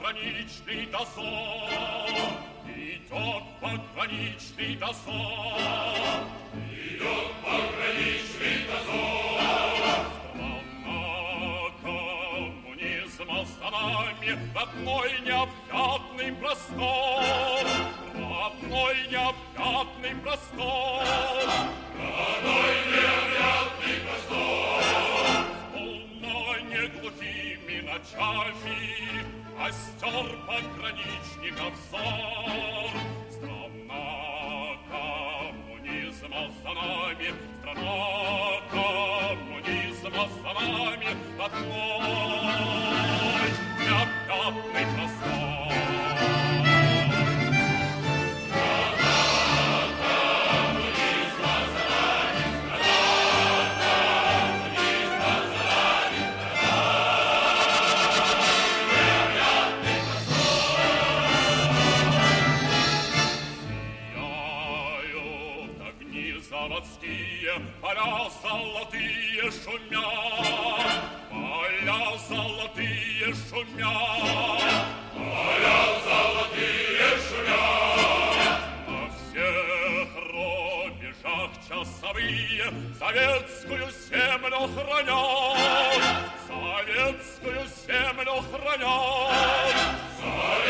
пограничный дозор, идет пограничный дозор, идет пограничный дозор. Страна коммунизма за нами, родной необъятный простор, родной необъятный простор, родной необъятный простор. Полно не глухими ночами остер пограничников взор. Страна коммунизма за нами, страна коммунизма за нами, родной необъятный простор. Поля золотые шумят, поля золотые шумят, поля золотые шумят. На всех рубежах часовые советскую землю хранят, советскую землю хранят.